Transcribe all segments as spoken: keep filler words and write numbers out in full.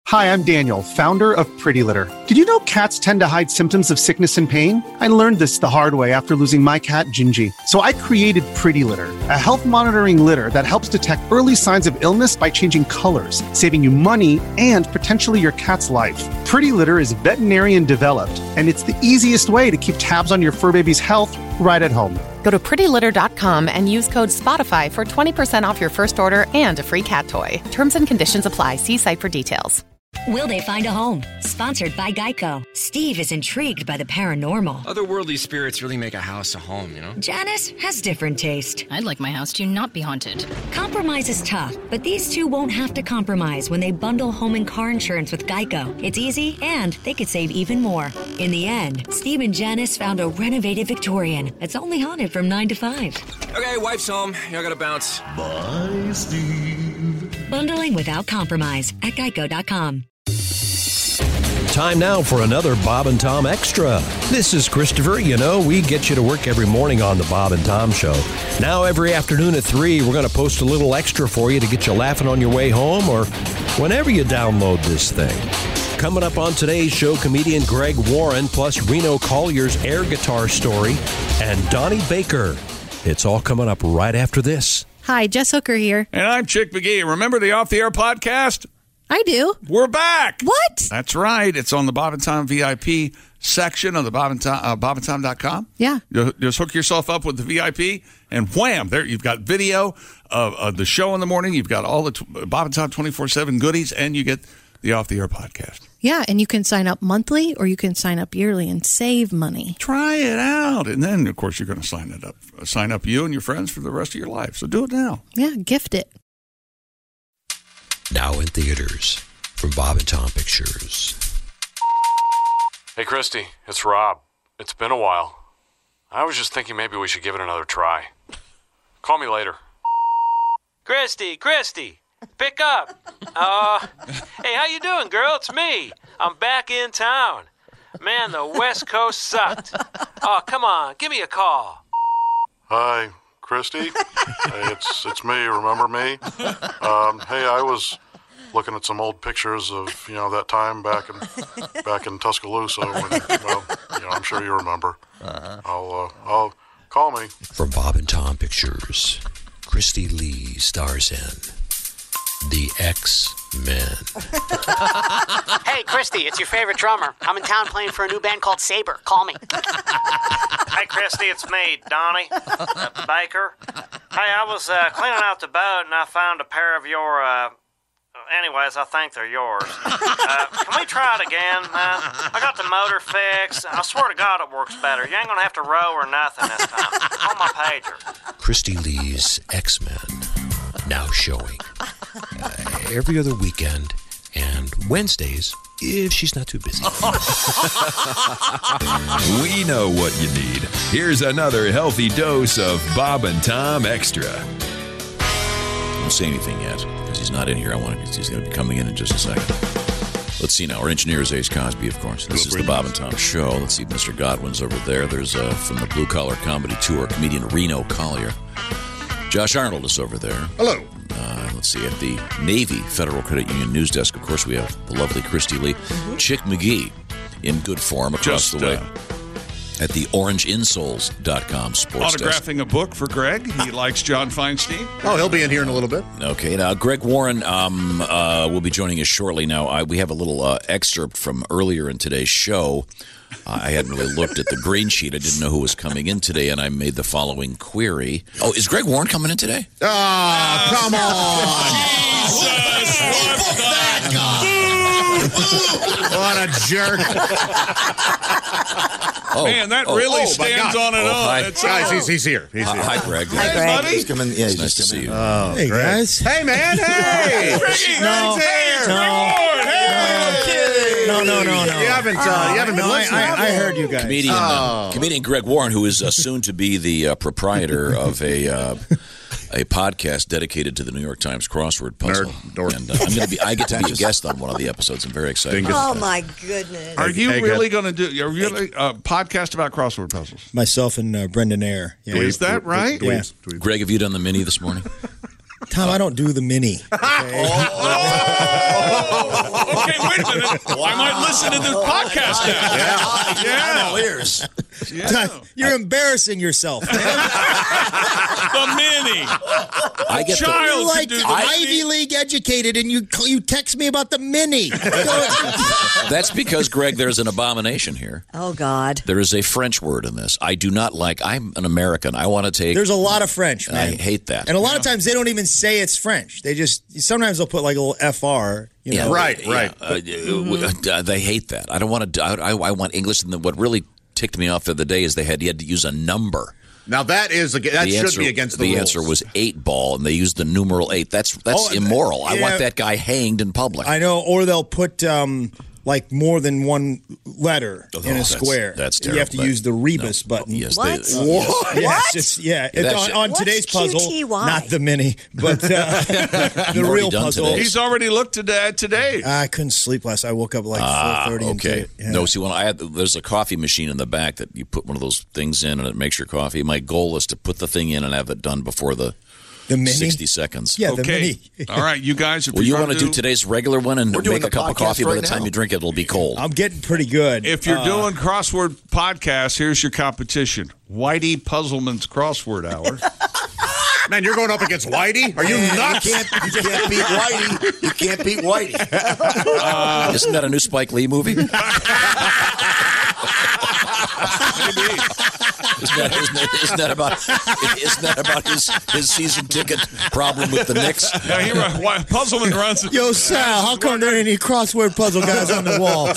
Hi, I'm Daniel, founder of Pretty Litter. Did you know cats tend to hide symptoms of sickness and pain? I learned this the hard way after losing my cat, Gingy. So I created Pretty Litter, a health monitoring litter that helps detect early signs of illness by changing colors, saving you money and potentially your cat's life. Pretty Litter is veterinarian developed, and it's the easiest way to keep tabs on your fur baby's health right at home. Go to pretty litter dot com and use code SPOTIFY for twenty percent off your first order and a free cat toy. Terms and conditions apply. See site for details. Will they find a home? Sponsored by Geico. Steve is intrigued by the paranormal. Otherworldly spirits really make a house a home, you know? Janice has different taste. I'd like my house to not be haunted. Compromise is tough, but these two won't have to compromise when they bundle home and car insurance with Geico. It's easy, and they could save even more. In the end, Steve and Janice found a renovated Victorian that's only haunted from nine to five. Okay, wife's home. I gotta bounce. Bye, Steve. Bundling without compromise at geico dot com. Time now for another Bob and Tom Extra. This is Christopher. You know, we get you to work every morning on the Bob and Tom Show. Now, every afternoon at three, we're going to post a little extra for you to get you laughing on your way home or whenever you download this thing. Coming up on today's show, comedian Greg Warren, plus Reno Collier's air guitar story, and Donnie Baker. It's all coming up right after this. Hi, Jess Hooker here. And I'm Chick McGee. Remember the Off the Air podcast? I do. We're back. What? That's right. It's on the Bob and Tom V I P section of the Bob and Tom, uh, bob and tom dot com. Yeah. You just hook yourself up with the V I P, and wham, there you've got video of, of the show in the morning. You've got all the t- Bob and Tom twenty-four seven goodies, and you get the Off the Air podcast. Yeah, and you can sign up monthly or you can sign up yearly and save money. Try it out. And then, of course, you're going to sign it up. Sign up you and your friends for the rest of your life. So do it now. Yeah, gift it. Now in theaters from Bob and Tom Pictures. Hey, Christy, it's Rob. It's been a while. I was just thinking maybe we should give it another try. Call me later. Christy, Christy, pick up. Uh, hey, how you doing, girl? It's me. I'm back in town. Man, the West Coast sucked. Oh, come on, give me a call. Hi, Christy. Hey, it's it's me. Remember me? Um, hey, I was looking at some old pictures of you know that time back in back in Tuscaloosa. When, well, you know, I'm sure you remember. Uh-huh. I'll uh, I'll call me. From Bob and Tom Pictures, Christy Lee stars in The X-Men. Hey, Christy, it's your favorite drummer. I'm in town playing for a new band called Saber. Call me. Hey, Christy, it's me, Donnie uh, Baker. Hey, I was uh, cleaning out the boat and I found a pair of your, uh, anyways, I think they're yours. Uh, can we try it again? Uh, I got the motor fixed. I swear to God it works better. You ain't gonna have to row or nothing this time. On my pager. Christy Lee's X-Men, now showing uh, every other weekend and Wednesdays if she's not too busy. We know what you need. Here's another healthy dose of Bob and Tom Extra. Don't say anything yet, because he's not in here. I want to, he's going to be coming in in just a second. Let's see now. Our engineer is Ace Cosby, of course. This is the Bob and Tom Show. Let's see. Mister Godwin's over there. There's uh, from the Blue Collar Comedy Tour, comedian Reno Collier. Josh Arnold is over there. Hello. Uh, let's see. At the Navy Federal Credit Union news desk, of course, we have the lovely Christy Lee. Mm-hmm. Chick McGee, in good form across Just, the way. Uh, at the orange insoles dot com sports autographing desk. A book for Greg. He likes John Feinstein. Oh, he'll be in here in a little bit. Okay, now Greg Warren um, uh, will be joining us shortly. Now, I, we have a little uh, excerpt from earlier in today's show. Uh, I hadn't really looked at the green sheet. I didn't know who was coming in today, and I made the following query. Oh, is Greg Warren coming in today? Oh, come on. Jesus! What that guy? What a jerk. Oh, Man, that oh, really oh, stands on and oh, on. Hi. It's Guys, all- he's, he's here. He's here. Uh, hi, Greg. Hey, buddy. He's coming. Yeah, he's It's nice just to see coming you. Oh, Hey, Greg. guys. Hey, man. Hey. Ricky, No. Greg's here. No. Greg Warren, hey. No, no, no, no. You haven't, uh, you haven't been No, I, listening. I, I heard you guys. Comedian, uh, Oh. comedian Greg Warren, who is uh, soon to be the uh, proprietor of a uh, a podcast dedicated to the New York Times crossword puzzle. Nerd, dork. And uh, I'm going to be. I get to be a guest on one of the episodes. I'm very excited. Dingus. Oh, my goodness. Are you Hey, really Greg. going to do? Are you really a uh, podcast about crossword puzzles? Myself and uh, Brendan Ayer. Yeah. Is that right? Yeah. Dweebs, dweebs. Greg, have you done the mini this morning? Tom, I don't do the mini. Okay, oh, okay wait a minute. Wow. I might listen to this podcast now. Yeah. Yeah. yeah. Ears. Yeah. You're embarrassing yourself, man. The mini. I get child You're like do the Ivy mini. League educated, and you you text me about the mini. That's because, Greg, there's an abomination here. Oh, God. There is a French word in this. I do not like. I'm an American. I want to take. There's a lot of French, man. I hate that. And a lot yeah. of times they don't even say it's French. They just sometimes they'll put like a little F R. You know? Yeah, right, yeah, right. Uh, mm-hmm. uh, they hate that. I don't want to. I, I want English. And what really ticked me off the other day is they had you had to use a number. Now that is that the should answer, be against the, the rules. answer was eight ball, and they used the numeral eight. That's that's Oh, immoral. I yeah. want that guy hanged in public. I know, or they'll put um, like more than one letter Oh, in a that's- square. that's You have to terrible. use the rebus button. Yes, What? they, Uh, What? Yeah, it's just, yeah. Yeah, It's that's on, it. on What's today's puzzle, Q T Y? not the mini, but uh, the You've already real done puzzle. today's. He's already looked at that today. I couldn't sleep last. I woke up like Ah, four thirty. okay. Yeah. No, see, when I had there's a coffee machine in the back that you put one of those things in and it makes your coffee. My goal is to put the thing in and have it done before the the mini? sixty seconds. Yeah, the Okay. mini. All right, you guys. If Well, you're you want gonna to do today's regular one and We're doing make a the cup of podcast coffee. By right the time now. you drink it, it'll be cold. I'm getting pretty good. If you're Uh, doing crossword podcasts, here's your competition: Whitey Puzzleman's crossword hour. Man, you're going up against Whitey? Are you nuts? You can't, you can't beat Whitey. You can't beat Whitey. Uh, Isn't that a new Spike Lee movie? Isn't that, isn't, that, isn't that about isn't that about his, his season ticket problem with the Knicks? Yeah, he run, why- Puzzleman runs. Yo, Sal, how come there ain't any crossword puzzle guys on the wall?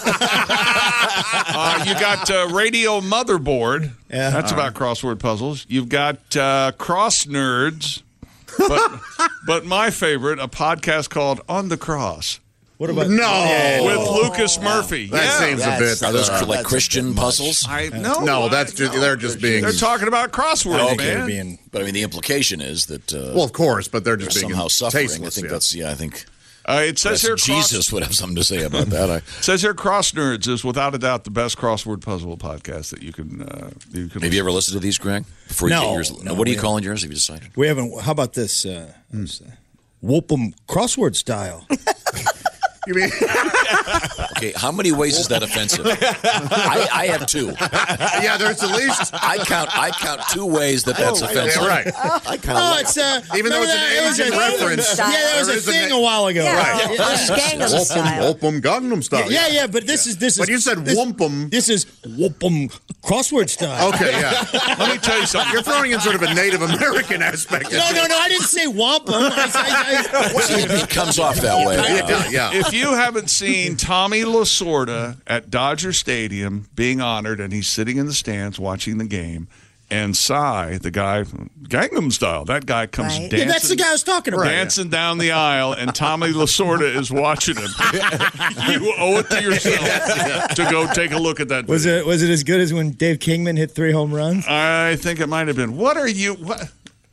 Uh, you got uh, Radio Motherboard. Yeah. That's about crossword puzzles. You've got uh, Cross Nerds, but but my favorite, a podcast called On the Cross. What about No. With Lucas Murphy. That yeah. seems a bit. Are those uh, like Christian puzzles? I no, no, I- that's just, no. they're just being. They're talking about crosswords, Okay, man. being But I mean, the implication is that uh, Well, of course, but they're they're just being somehow suffering. tasteless, I think yeah. that's yeah. I think Uh, it says that's here, cross, Jesus would have something to say about that. I, it says here, Cross Nerds is without a doubt the best crossword puzzle podcast that you can. Uh, you can. have you ever listened to these, Greg? Before you No, get yours, no, what are you we calling yours? Have you decided? We haven't. How about this? Uh, Whoop 'em crossword style. You mean? Okay, how many ways is that offensive? I, I have two. Yeah, there's at least. I count. I count two ways that that's Oh, offensive. yeah, right. I kind of Oh, like it's uh, Even though it's remember that? an It was Asian a- reference. Yeah, there was there a is a thing na- a while ago. Yeah, Right. uh, Yeah. Gangnam Whoop 'em, Style. whoop 'em, Gangnam style. Yeah, yeah, but this is this is. But you said this, whoop 'em. This is whoop 'em crossword style. Okay, yeah. Let me tell you something. You're throwing in sort of a Native American aspect. No, no, no. I didn't say whomp 'em. I, I, I, See, it, it comes off that way. Yeah, yeah. If you haven't seen Tommy Lasorda at Dodger Stadium being honored, and he's sitting in the stands watching the game, and Cy, the guy, Gangnam Style, that guy comes Right. dancing. yeah, that's the guy I was talking about. Dancing down the aisle, and Tommy Lasorda is watching him. You owe it to yourself to go take a look at that. Was video. it was it as good as when Dave Kingman hit three home runs? I think it might have been. What are you? What?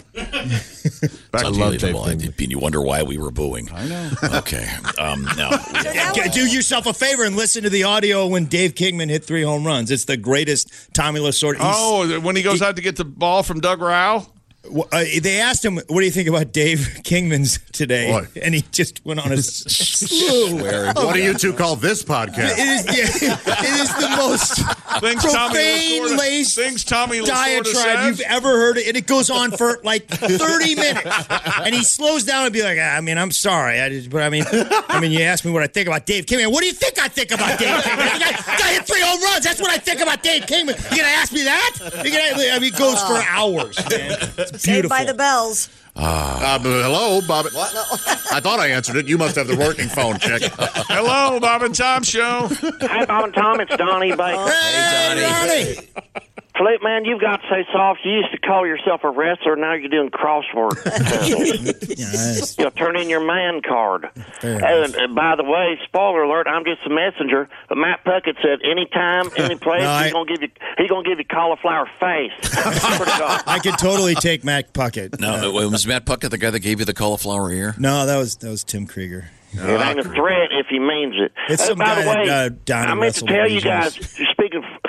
Back I to love you. Dave and you wonder why we were booing. I know. Okay. Um, now, Yeah, do yourself a favor and listen to the audio when Dave Kingman hit three home runs. It's the greatest Tommy Lasorda. He's- Oh, when he goes out to get the ball from Doug Rowell? Uh, they asked him, "What do you think about Dave Kingman's today?" What? And he just went on a slew. What do you two call this podcast? It is, yeah, it is the most Things Tommy profane Lasorda- laced things Tommy Lasorda diatribe says. you've ever heard, and it goes on for like thirty minutes. And he slows down and be like, "I mean, I'm sorry, I just, but I mean, I mean, you asked me what I think about Dave Kingman. What do you think I think about Dave Kingman? The guy, guy hit three home runs. That's what I think about Dave Kingman. You gonna ask me that? You gonna, I mean, it goes for hours, man. It's Saved beautiful. by the bells. Uh, but hello, Bob. What? I thought I answered it. You must have the working phone, chick. Hello, Bob and Tom Show. Hey, Bob and Tom, it's Donnie Baker. Hey, Donnie. Flip, man, you've got so soft. You used to call yourself a wrestler. Now you're doing crossword puzzles. Yes. You'll turn in your man card. Fair And, and by the way, spoiler alert, I'm just a messenger. But Matt Puckett said, anytime, any place, No, I- he's gonna give you he's gonna give you cauliflower face. I could totally take Matt Puckett. no, uh, was Matt Puckett the guy that gave you the cauliflower ear? No, that was that was Tim Krieger. It ain't a threat if he means it. It's Uh, some by guy the way, that, uh, Donnie I meant to wrestled tell with you Asians. guys, speaking of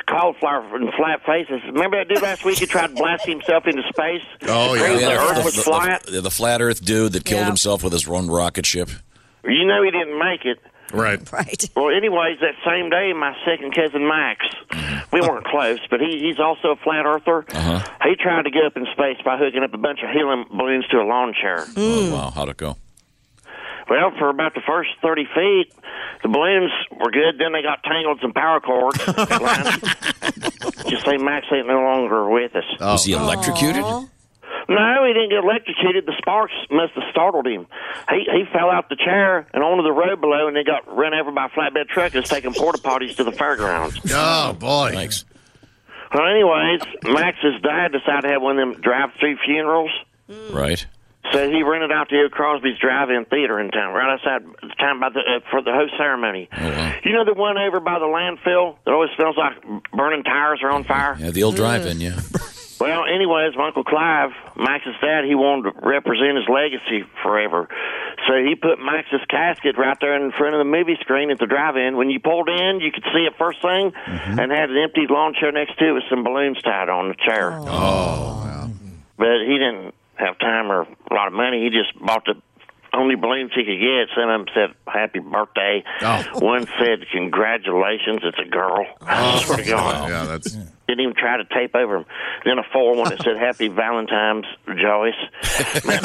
cauliflower and flat faces. Remember that dude last week who tried blasting himself into space? Oh, yeah. The yeah Earth the, was the, flat. The, the flat Earth dude that killed Yeah. himself with his own rocket ship. You know he didn't make it. Right. Right. Well, anyways, that same day, my second cousin Max, we weren't close, but he, he's also a flat earther. Uh-huh. He tried to get up in space by hooking up a bunch of helium balloons to a lawn chair. Oh, wow. How'd it go? Well, for about the first thirty feet, the balloons were good. Then they got tangled in some power cords. Just say Max ain't no longer with us. Oh. Was he electrocuted? Aww. No, he didn't get electrocuted. The sparks must have startled him. He he fell out the chair and onto the road below, and then got run over by a flatbed truck that's taking porta potties to the fairgrounds. Oh, boy. Thanks. Well, anyways, Max's dad decided to have one of them drive-through funerals. Right. So he rented out the Hill Crosby's drive-in theater in town, right outside the time by the uh, for the host ceremony. Oh, wow. You know the one over by the landfill that always smells like burning tires are on fire? Yeah, the old drive-in, yeah. Well, anyways, my Uncle Clive, Max's dad, he wanted to represent his legacy forever. So he put Max's casket right there in front of the movie screen at the drive-in. When you pulled in, you could see it first thing, Mm-hmm. and had an empty lawn chair next to it with some balloons tied on the chair. Oh, wow. But he didn't have time or a lot of money. He just bought the only balloons he could get. Some of them said, happy birthday. Oh. One said, congratulations, it's a girl. I swear to God. Yeah, that's... Didn't even try to tape over him. Then a full one that said, happy Valentine's, Joyce. Man,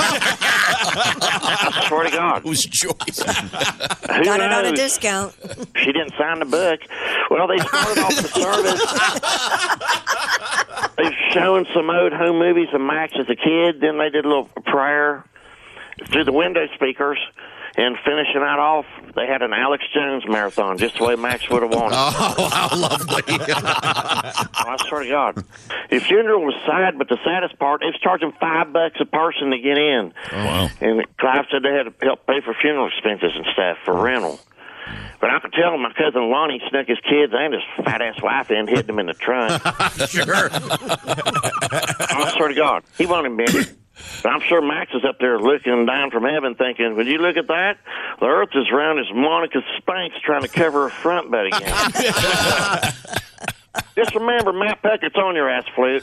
I swear to God. Who's Joyce? Who Got it on a knows? discount. She didn't sign the book. Well, they started off the service. They've shown some old home movies of Max as a kid. Then they did a little prayer through the window speakers. And finishing that off, they had an Alex Jones marathon, just the way Max would have wanted. Oh, how lovely. I swear to God. His funeral was sad, but the saddest part, they was charging five bucks a person to get in. Oh, wow. And Clive said they had to help pay for funeral expenses and stuff for rental. But I could tell my cousin Lonnie snuck his kids and his fat-ass wife in, hid them in the trunk. Sure. I swear to God, he won't admit it. But I'm sure Max is up there looking down from heaven thinking, would you look at that? The earth is round as Monica Spanks trying to cover her front butt again. Just remember, Matt Peckett's on your ass, Flute.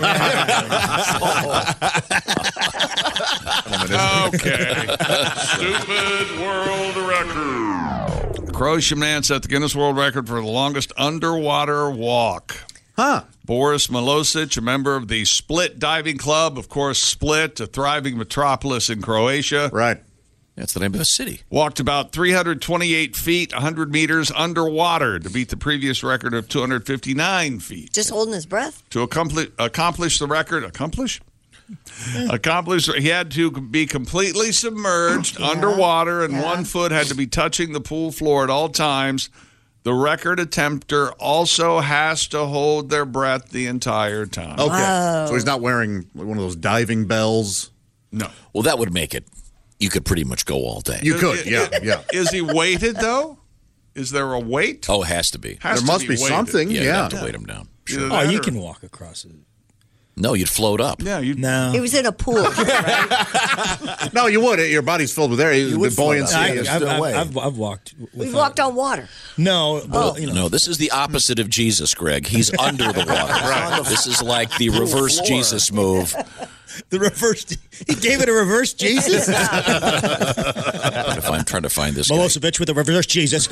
Okay. Stupid world record. Croatian man set the Guinness World Record for the longest underwater walk. Huh. Boris Milosic, a member of the Split Diving Club, of course, Split, a thriving metropolis in Croatia. Right. That's the name of the city. Walked about three hundred twenty-eight feet, one hundred meters underwater to beat the previous record of two hundred fifty-nine feet. Just holding his breath. To accomplish, accomplish the record, accomplish? accomplish, he had to be completely submerged Yeah. underwater, and Yeah. one foot had to be touching the pool floor at all times. The record attempter also has to hold their breath the entire time. Okay. Whoa. So he's not wearing one of those diving bells? No. Well, that would make it. You could pretty much go all day. You could, yeah, yeah. Is he weighted, though? Is there a weight? Oh, it has to be. Has There to must be weighted. something, Yeah, yeah. you have to weight him down. Either Oh, that you or- can walk across it. No, you'd float up. Yeah, you. No. He was in a pool. No, you would. Your body's filled with air. You would The float buoyancy up. I, is I've, still I've, way. I've, I've walked. We've without- walked on water. No, Well, but, you know. no, this is the opposite of Jesus, Greg. He's under the water. Right. This is like the reverse floor. Jesus move. The reverse. He gave it a reverse Jesus. Trying to find- trying to find this guy. Milosevic with a reverse Jesus.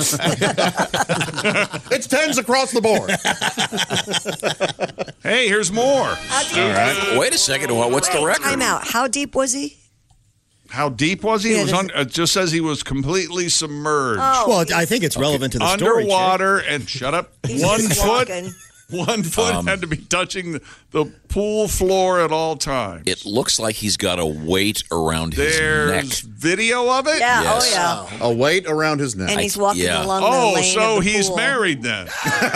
It's tens across the board. Hey, here's more. All right. Wait a second. What- What's the record? Time out. How deep was he? How deep was he? Yeah, it was this- un- it just says he was completely submerged. Oh, well, I think it's relevant to the story. Jay. Underwater and shut up. He's One just foot. walking. One foot Um, had to be touching the, the pool floor at all times. It looks like he's got a weight around his There's neck. video of it? Yeah, Yes. oh yeah. A weight around his neck. And he's walking yeah. along the Oh, lane so of the he's pool. married then.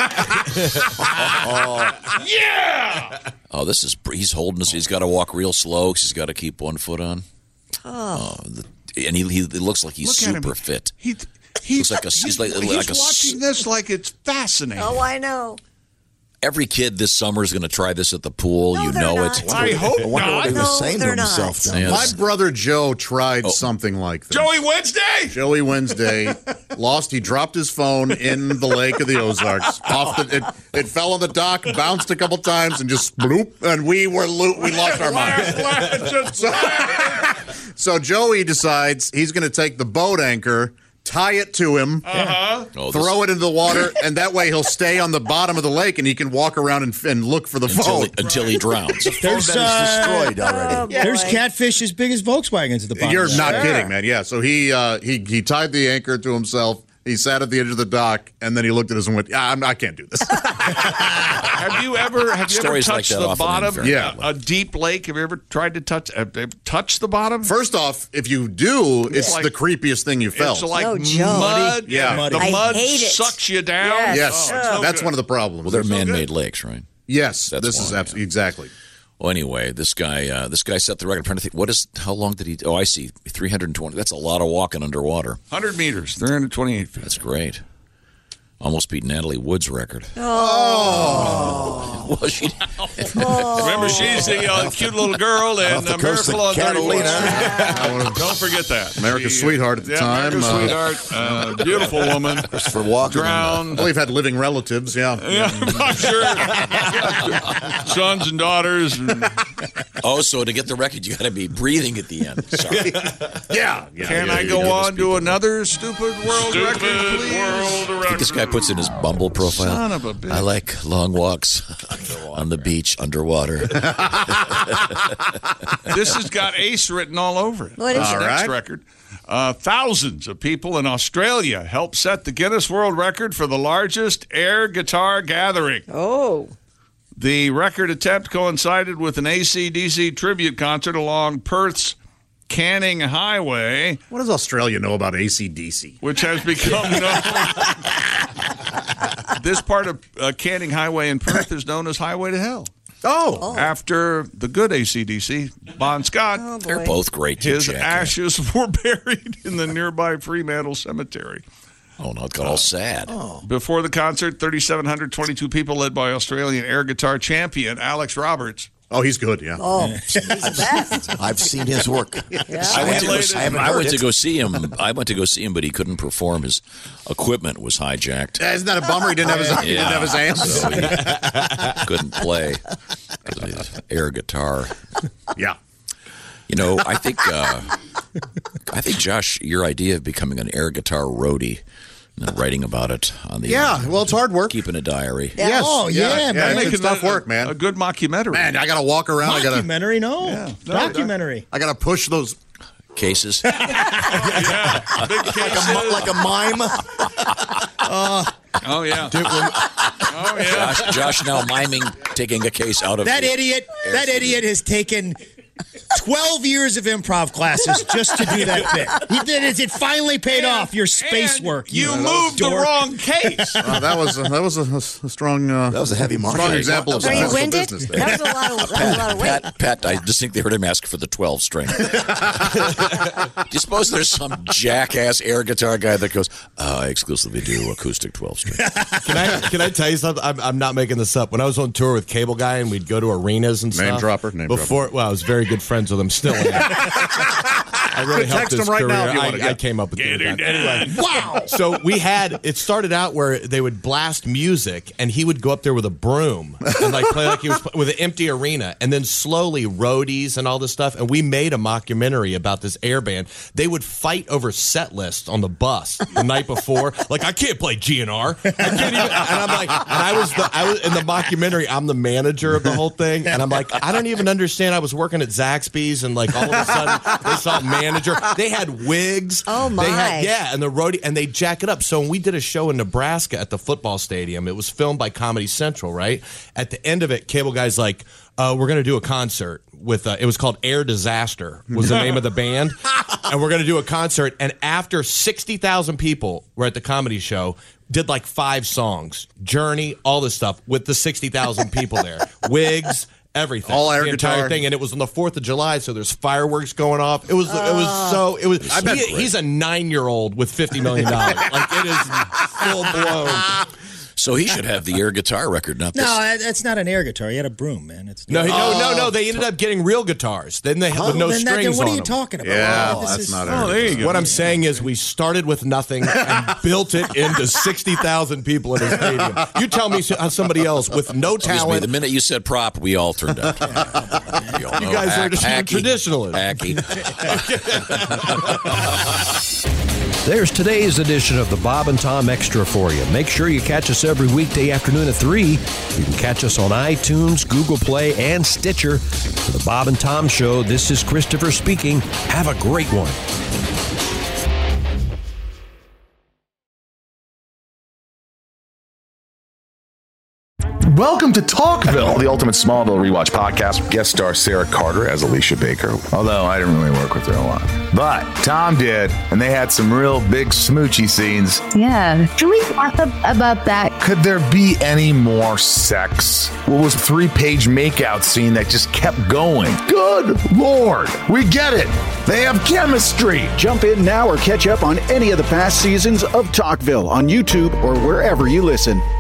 Yeah! Oh, this is he's holding us. He's got to walk real slow 'cause he's got to keep one foot on. Oh. Oh, the, and he, he it looks like he's Look at him. super fit. He, he's Looks like a- he's like- he's like a s- watching this like it's fascinating. Oh, I know. Every kid this summer is going to try this at the pool. No, you they're know not. it. I hope I wonder what he No, was saying to they're not. himself. Then. Yeah, My this- brother Joe tried Oh. something like this. Joey Wednesday. Joey Wednesday lost. He dropped his phone in the lake of the Ozarks. Off the, it, it fell on the dock, bounced a couple times, and just bloop. And we were lo- we lost our minds. So, so Joey decides he's going to take the boat anchor, tie it to him, Uh-huh. Oh, throw it into the water, and that way he'll stay on the bottom of the lake, and he can walk around and, and look for the until, phone. he, until he drowns. There's, that is uh, destroyed already. Oh, boy. There's catfish as big as Volkswagens at the bottom. You're not Sure. kidding, man. Yeah. So he uh, he he tied the anchor to himself. He sat at the edge of the dock, and then he looked at us and went, "Yeah, I'm, I can't do this." Have you ever have you ever Stories like touched that the often bottom? end very Yeah. A deep lake. Have you ever tried to touch uh, touch the bottom? First off, if you do, it's, It's like- the creepiest thing you felt. It's like Oh, Joe. mud. Yeah. and The I mud hate it. sucks you down. Yes. yes, Oh, it's no that's good. one of the problems. Well, they're It's so man-made good. lakes, right? Yes, That's this is one, absolutely exactly. Well, anyway, this guy, uh, this guy set the record. I'm trying to think, what is? How long did he? Oh, I see, three hundred twenty. That's a lot of walking underwater. one hundred meters, three hundred twenty-eight feet. That's great. Almost beat Natalie Wood's record. Oh. Well, she. Remember, she's the uh, cute little girl in Off the uh, coast Miracle of on Catalina. thirty-fourth. Don't forget that. America's She, uh, sweetheart at the yeah, time. America's uh, sweetheart. Uh, beautiful woman. Christopher Walken. Drowned. Well, we've had living relatives, yeah. Yeah, I'm sure. Sons and daughters. And Oh, so to get the record, you got to be breathing at the end. Sorry. Yeah. yeah Can yeah, I you go know on those to people. another stupid world Stupid record, please? I World think record. this guy puts in his Bumble profile. Son of a bitch. I like long walks on the beach underwater. This has got Ace written all over it. What is This it? next All right. record. Uh, thousands of people in Australia helped set the Guinness World Record for the largest air guitar gathering. Oh. The record attempt coincided with an A C D C tribute concert along Perth's Canning Highway, What does Australia know about A C D C? which has become known. This part of uh, Canning Highway in Perth is known as Highway to Hell. Oh. After the good A C D C, Bon Scott, Oh, They're boy. both great. to his check. ashes were buried in the nearby Fremantle Cemetery. Oh, no, it got all sad. Before the concert, three thousand seven hundred twenty-two people led by Australian air guitar champion Alex Roberts. Oh, he's good, yeah. Oh, he's the best. I've seen his work. I went, to go, Simulated- I haven't I heard went to it. go see him. I went to go see him, but he couldn't perform. His equipment was hijacked. Yeah, isn't that a bummer? He didn't have his, he didn't have his amps. So he couldn't play because of his air guitar. Yeah. You know, I think, uh, I think Josh, your idea of becoming an air guitar roadie and then writing about it on the Yeah, well, it's hard work. keeping a diary. Yes. Oh, yeah, man. It's, Making it's tough a- work, man. A good mockumentary. Man, I got to walk around. I got to Documentary, no. Yeah. No, Documentary. I got to push those Cases. Yeah, big cases. like a mime. Oh yeah. Oh yeah. Josh, Josh now miming taking a case out of That the- idiot, that idiot has taken twelve years of improv classes just to do that bit. He did it. It finally paid off. Your space And work. You moved the dork. wrong case. Uh, that was a, that was a, a strong. Uh, that was a heavy mark. Strong example of Were you successful winded? business there. That was a lot of, that was a lot of weight. Pat, Pat, I distinctly heard him ask for the twelve string. Do you suppose there's some jackass air guitar guy that goes, oh, I exclusively do acoustic twelve string? Can I can I tell you something? I'm, I'm not making this up. When I was on tour with Cable Guy and we'd go to arenas and Name stuff. dropper, name before, dropper. Well, I was very good friends with him. Still, am. I really Could helped text his him right career. now if you I, wanna, I yeah. came up with Get the her anyway. down. Wow. So we had it started out where they would blast music, and he would go up there with a broom and like play like he was with an empty arena, and then slowly roadies and all this stuff. And we made a mockumentary about this air band. They would fight over set lists on the bus the night before. Like, I can't play G N R. I can't even. And I'm like, and I was the I was in the mockumentary. I'm the manager of the whole thing, and I'm like, I don't even understand. I was working at Zaxby's, and like all of a sudden they saw manager. They had wigs. Oh, my. They had, yeah, and the roadie, and they jack it up. So when we did a show in Nebraska at the football stadium, it was filmed by Comedy Central, right? At the end of it, Cable Guy's like, uh, we're going to do a concert with, uh, it was called Air Disaster was the name of the band. And we're going to do a concert. And after sixty thousand people were at the comedy show, did like five songs, Journey, all this stuff with the sixty thousand people there. Wigs. Everything, All air the entire guitar. thing, and it was on the Fourth of July, so there's fireworks going off. It was, it was so, it was. I bet he- he's a nine-year-old with fifty million dollars. Like, it is full blown. So he should have the air guitar record, not No, this. that- that's not an air guitar. He had a broom, man. It's No, he- no, no, no. Oh. They ended up getting real guitars. Then they Oh, with no then that- then strings what are on you them. talking about? Yeah, Oh, this that's is- not Oh, air there you guitar. go. What I'm saying is, we started with nothing and built it into sixty thousand people in a stadium. You tell me how somebody else with no Excuse talent. me, the minute you said prop, we all turned up. We all You know guys are hack- just hacky, traditionalists. hacky. There's today's edition of the Bob and Tom Extra for you. Make sure you catch us every weekday afternoon at three. You can catch us on iTunes, Google Play, and Stitcher. For the Bob and Tom Show, this is Christopher speaking. Have a great one. Welcome to Talkville, the ultimate Smallville rewatch podcast. Guest star Sarah Carter as Alicia Baker, although I didn't really work with her a lot. But Tom did, and they had some real big smoochy scenes. Yeah. Can we talk about that? Could there be any more sex? What was a three-page makeout scene that just kept going? Good Lord, we get it. They have chemistry. Jump in now or catch up on any of the past seasons of Talkville on YouTube or wherever you listen.